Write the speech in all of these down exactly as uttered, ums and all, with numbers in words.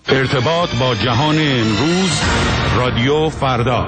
ارتباط با جهان امروز، رادیو فردا.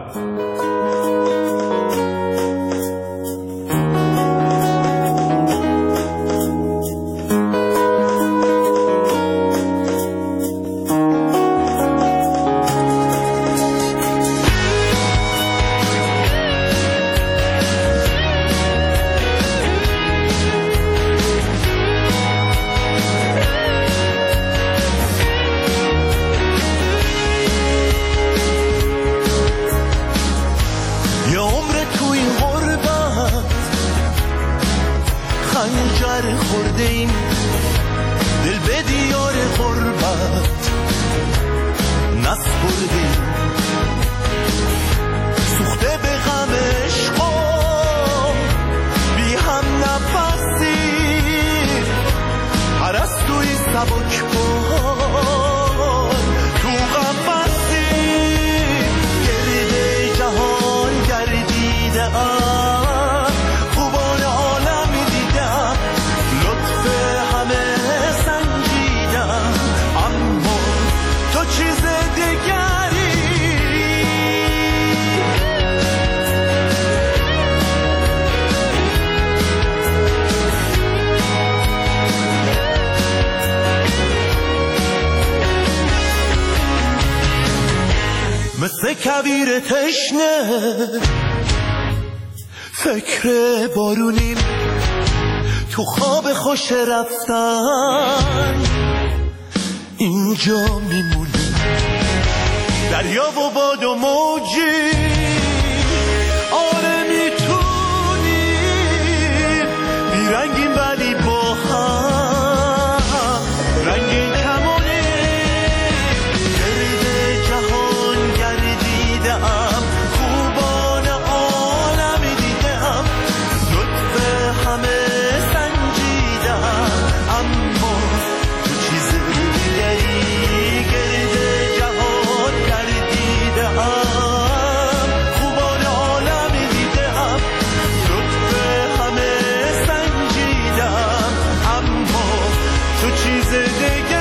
مثل کویر تشنه فکر بارونیم، تو خواب خوش رفتن اینجا میمونیم. دریا و باد و موجی آره میتونیم، بیرنگیم ولی با هم رنگین کمونیم. گرد جهان گردیدم، خوبان عالمی دیدم، لطف همه سنجیدم، اما تو چیز دیگری. گرد جهان گردیدم، خوبان عالمی دیدم، لطف همه سنجیدم، اما تو چیز دیگری.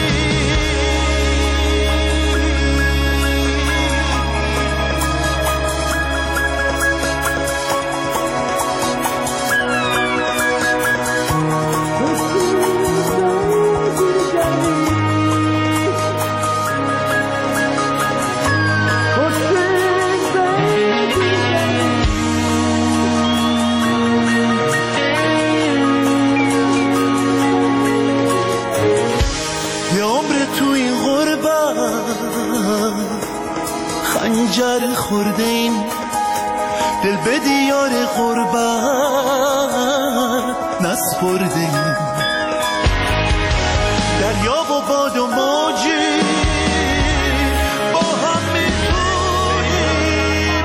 یه عمر تو این غربت خنجر خورده ایم، دل به دیار غربت نسپرده ایم. دریا و باد و موجی با هم میتونیم،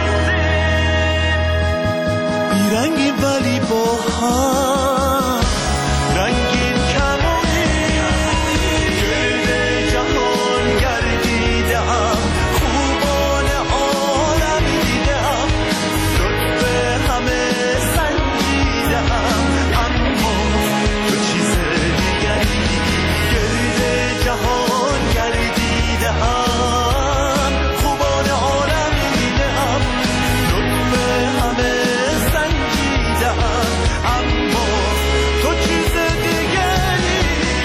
بیرنگی ولی با هم رنگین کمونیم. گرد جهان گردیدم، خوبان عالمی دیدم، لطف همه سنجیدم، اما تو چیز دیگری. گرد جهان گردیدم، خوبان عالمی دیدم، لطف همه سنجیدم، اما تو چیز دیگری.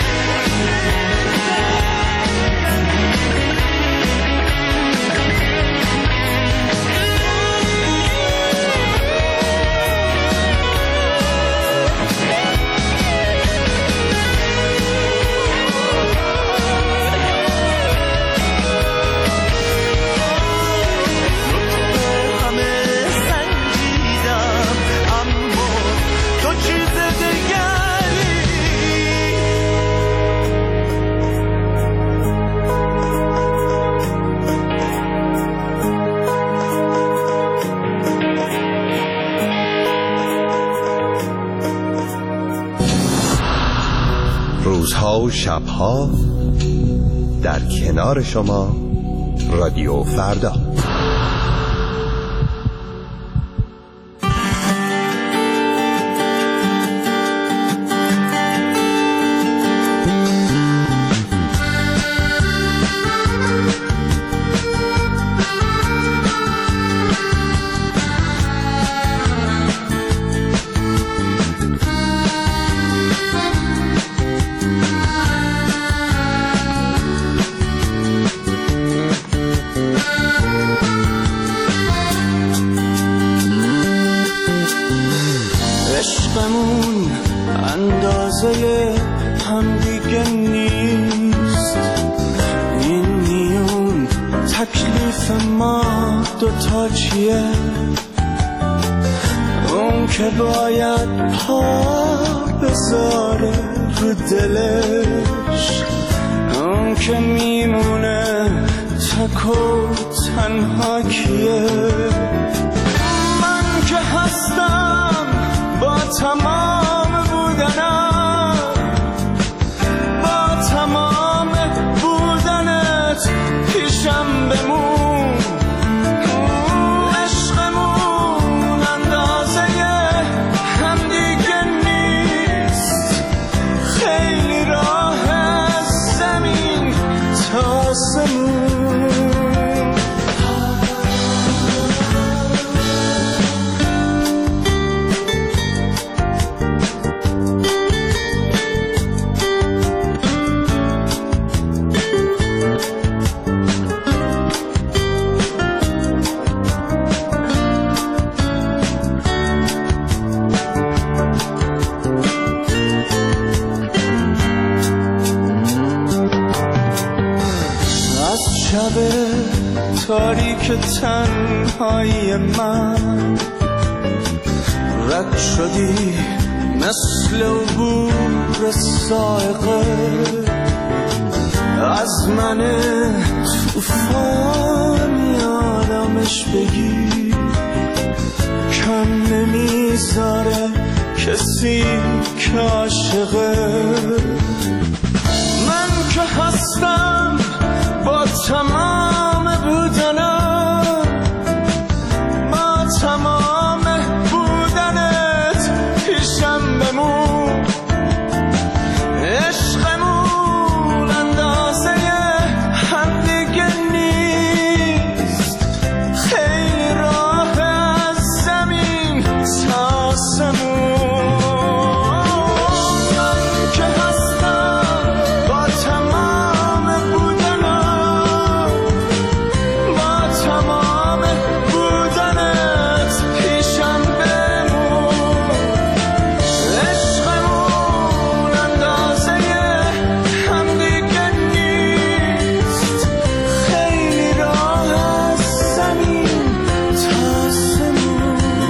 لطف همه سنجیدم، اما تو چیز دیگری. روزها و شبها در کنار شما، رادیو فردا. دوتا کیه؟ اون که باید پا بذاره رو دلش، اون که میمونه تک و تنها کیه؟ من که هستم با تمام بودنم، با تمام بودنت پیشم بمون. عشقمون اندازه هم دیگه نیست، خیلی راه از زمین تا آسمون. تاریک تنهایی من رد شدی مثل عبور صاعقه از من طوفان آرامش بگی، کم نمیذاره کسی که عاشقه. من که هستم با تمام بودنم، با تمام بودنت پیشم بمون. عشقمون اندازه هم دیگه نیست، خیلی راه از زمین تا آسمون. من که هستم با تمام بودنم، با تمام بودنت پیشم بمون. عشقمون اندازه هم دیگه نیست، خیلی راه از زمین تا آسمون.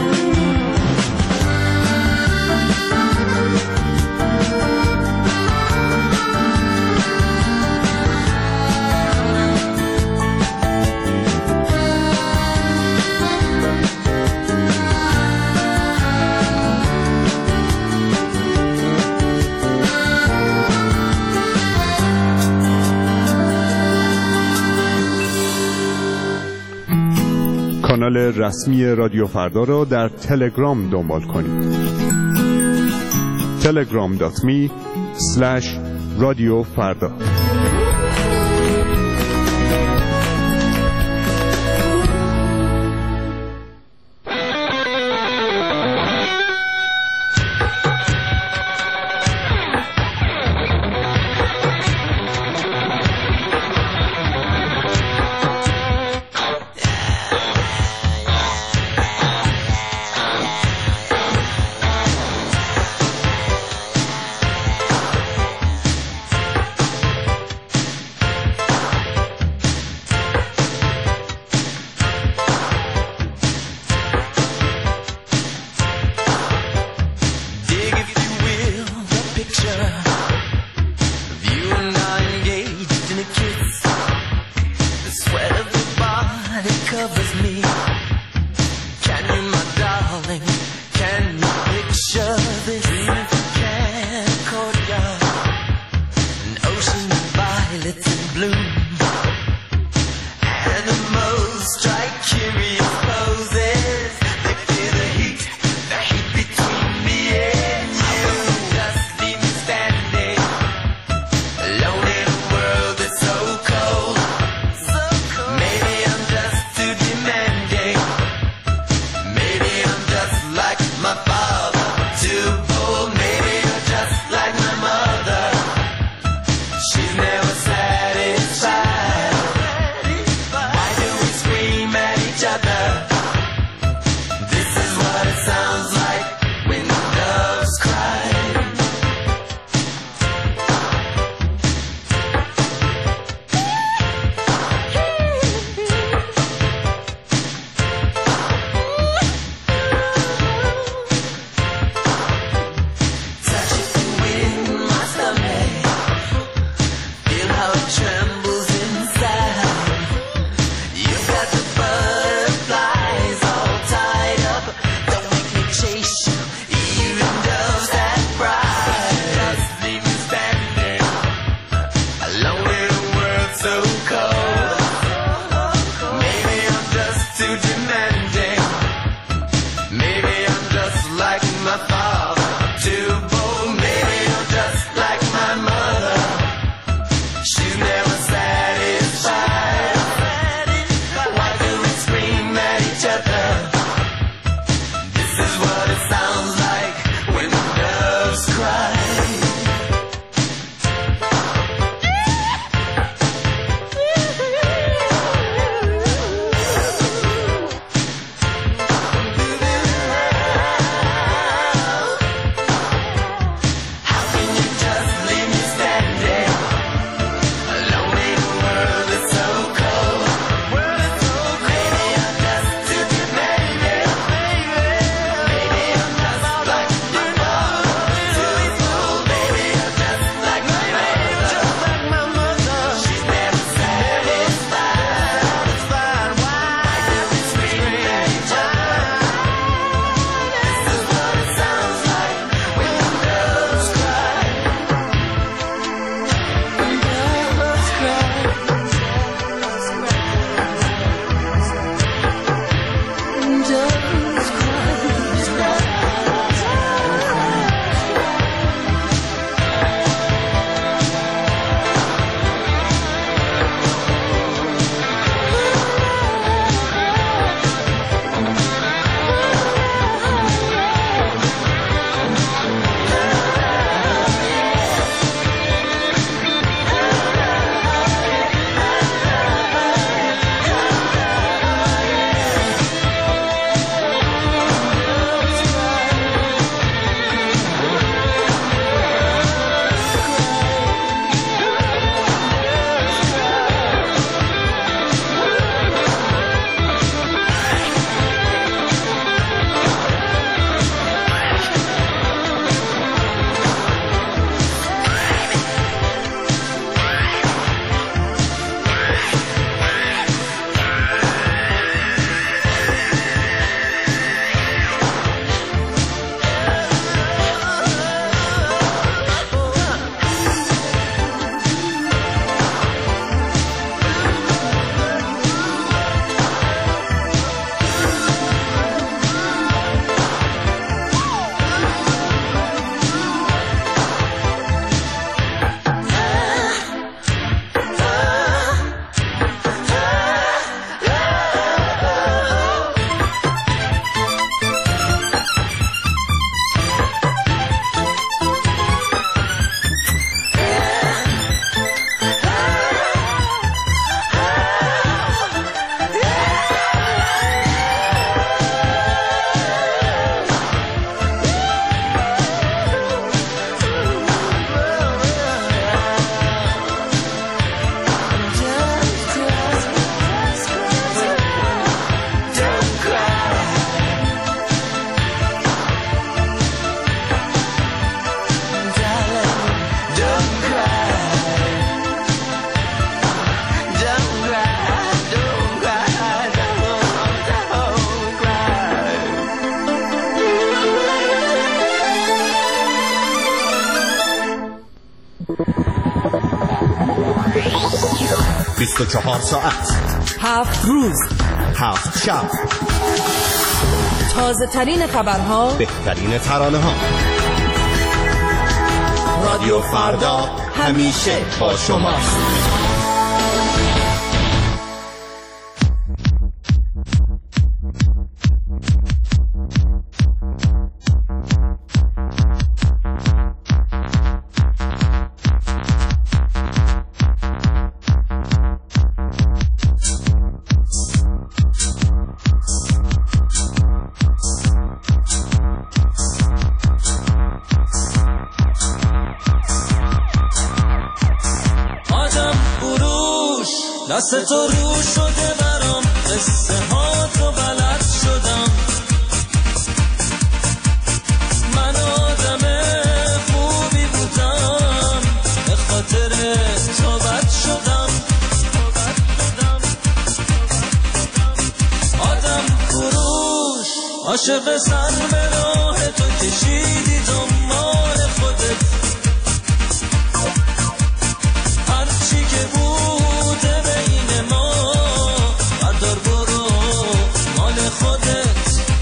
کانال رسمی رادیو فردا را در تلگرام دنبال کنید. تلگرام دات می اسلش رادیو فردا. She's never satisfied. بیست و چهار ساعت، هفت روز، هفت شب، تازه ترین خبرها، بهترین ترانه ها. رادیو فردا همیشه با شماست. دست تو رو شده برام، قصه ها تو بلد شدم. من آدم خوبی بودم، به خاطر تو بد عاشق سر به راه تو کشیدی دنبال خودت، هرچی که بوده بین ما بردار برو مال خودت.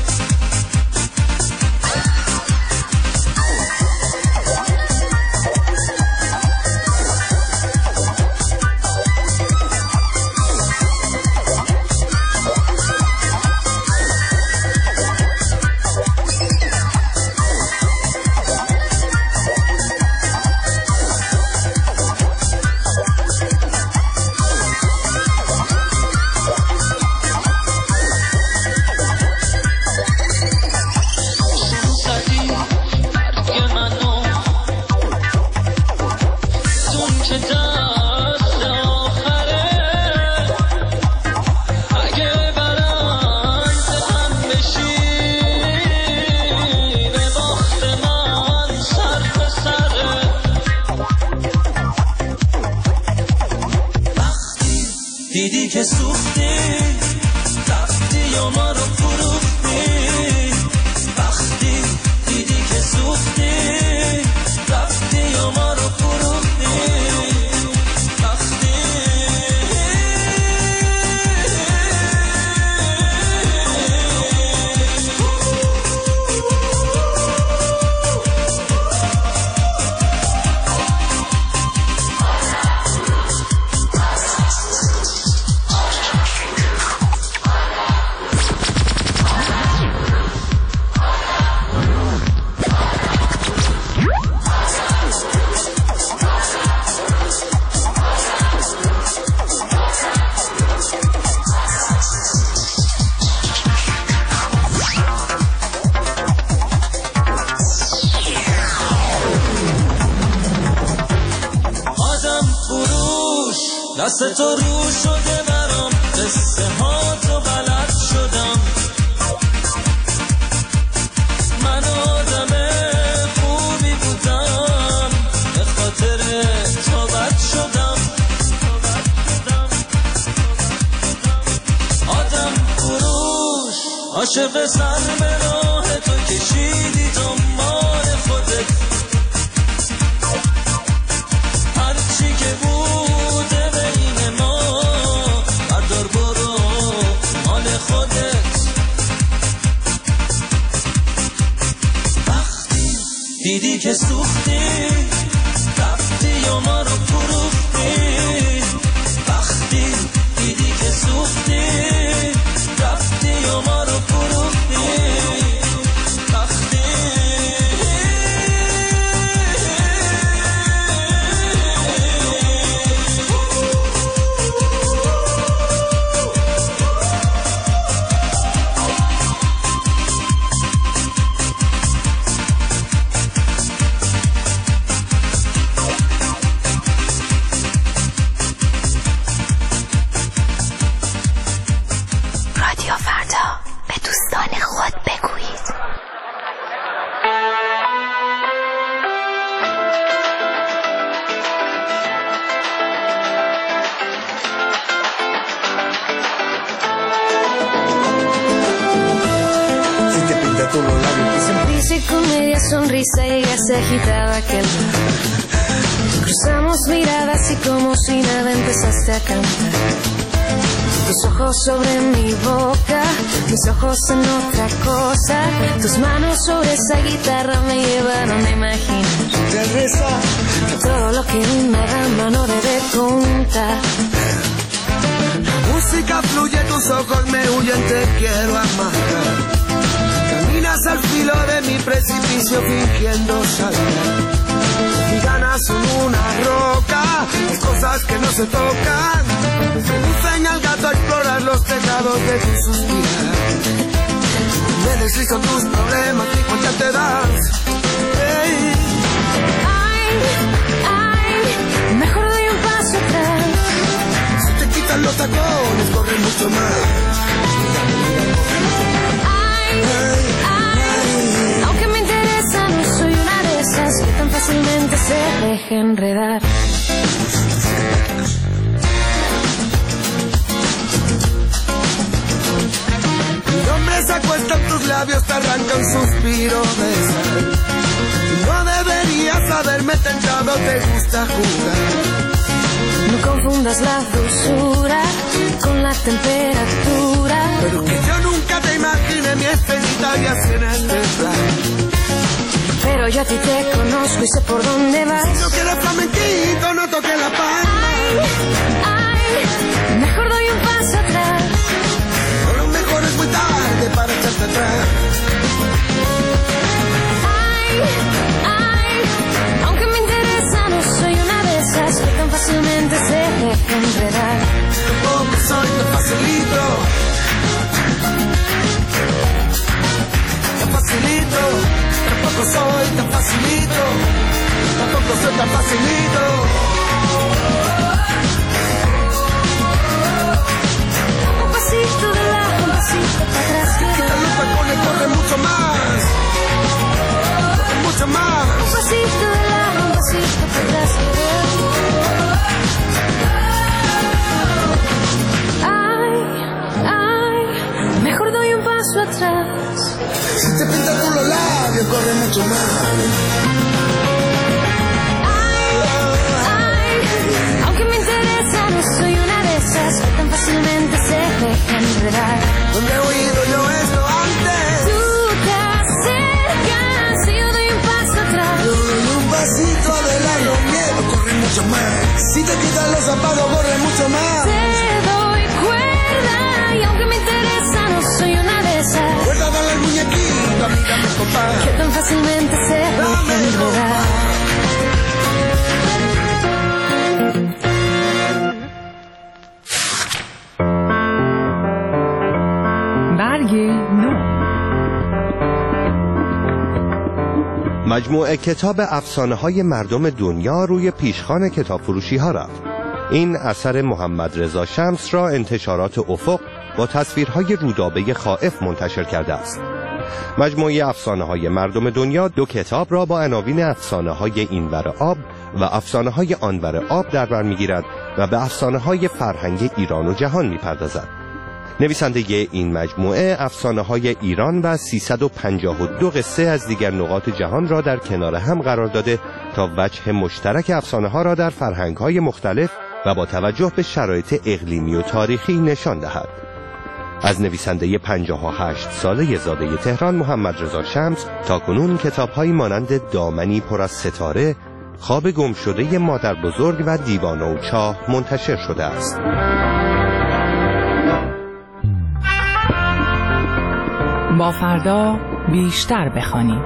دیدی که سوختی رفتی و ما رو فروختی، وقتی دیدی که سوختی رفتی و ما رو فروختی، وقتی دست تو رو شده برام، قصه ها تو بلد شدم، من آدم خوبی بودم به خاطر تو بد شدم، آدم فروش عاشق سر به راه تو کشیدی دنبال خودت، هرچی که بوده بین ما بردار برو مال خودت، وقتی دیدی که سوختی رفتی و ما رو فروختی، وقتی دیدی که سوختی رفتی و ما رو فروختی، وقتی رادیو فردا به دوستان خود بگویید. Sonrisa y comedia, sonrisa y ella se agitaba aquel bar. Cruzamos miradas y como si nada empezaste a cantar. Tus ojos sobre mi boca, mis ojos en otra cosa. Tus manos sobre esa guitarra me llevaron a imaginar todo lo que una dama no debe contar. La música fluye, tus ojos me huyen, te quiero amarrar. Caminas al filo de mi precipicio fingiendo saltar. Mi ganas son una roca, las cosas que no se tocan. Seducen al gato a explorar los tejados de tu suspirar. Me deslizo tus problemas y cuenta te das. Hey. Ay, ay, mejor doy un paso atrás. Si te quitan los tacones, corre mucho más. Ay, ay, aunque me interesa, no soy una de esas que tan fácilmente se deja enredar. Mi nombre se acuesta en tus labios, un suspiro de sal. No deberías haberme tentado, te gusta jugar. No confundas la dulzura con la temperatura. Pero que yo nunca te imaginé mi esferita y así en el desván. Pero yo a ti te conozco y sé por dónde vas. Si no quieres flamenquito, no toques la palma. Ay, ay, mejor doy un paso atrás. O lo mejor es muy tarde para echarte atrás. Ay, ay, aunque me interesa, no soy una de esas que tan fácilmente se deja enredar. Tampoco soy tan facilito. Tan facilito. Tampoco soy tan facilito. Tampoco soy tan facilito. Un pasito de lado, un pasito para atrás. Quita los tacones, corre mucho más. Corre mucho más. Un pasito de lado, un pasito para atrás. Ay, ay, mejor doy un paso atrás. Si te pintas por los labios, corre mucho más. Ay, ay, aunque me interesa, no soy una de esas que tan fácilmente se dejan enredar. ¿Dónde he oído yo esto antes? Tú te acercas y yo doy un paso atrás. Yo doy un pasito adelante, miedo, corre mucho más. Si te quitas los zapatos, corre mucho más. Te doy cuerda y aunque me interesa, no soy una de esas. Cuerda, dale al muñequito, amígame, compa. Que tan fácilmente se dejan enredar. برگ نو. مجموعه کتاب افسانه‌های مردم دنیا روی پیشخوان کتاب فروشی ها رفت. این اثر محمد رضا شمس را انتشارات افق با تصویرهای رودابه خائف منتشر کرده است. مجموعه افسانه‌های مردم دنیا دو کتاب را با عناوین افسانه‌های اینور آب و افسانه‌های آنور آب در بر می‌گیرد و به افسانه‌های فرهنگ ایران و جهان می‌پردازد. نویسنده این مجموعه افسانه‌های ایران و سیصد و پنجاه و دو قصه از دیگر نقاط جهان را در کنار هم قرار داده تا وجه مشترک افسانه‌ها را در فرهنگ‌های مختلف و با توجه به شرایط اقلیمی و تاریخی نشان دهد. از نویسنده پنجاه و هشت ساله زاده تهران محمد رضا شمس تاکنون کتاب‌هایی مانند دامنی پر از ستاره، خواب گمشده مادر بزرگ و دیوانه و چاه منتشر شده است. با فردا بیشتر بخوانیم.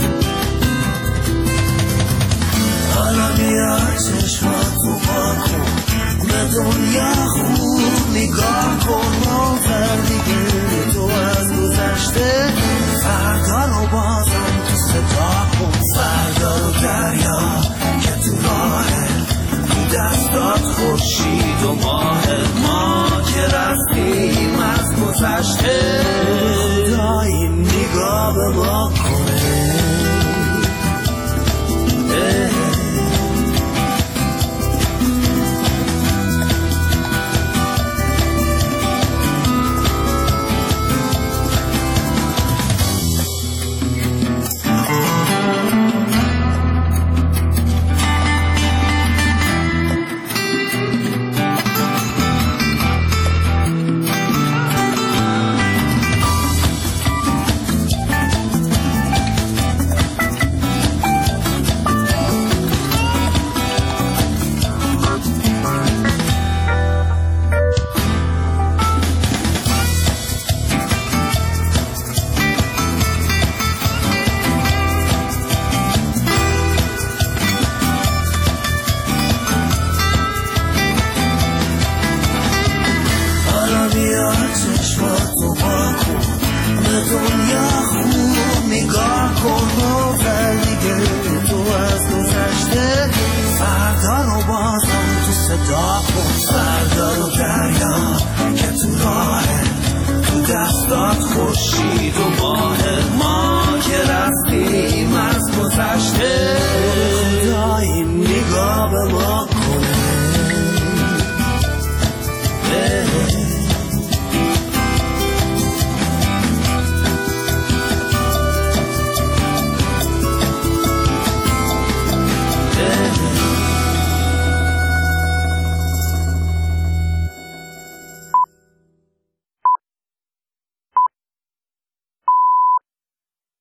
چشمات تو بار کن بازم تو صدا کن فردا و دریا که تو راهه تو دستات خورشید و ماه ما که رفتیم از گذشته خدا این نگاه به ما کن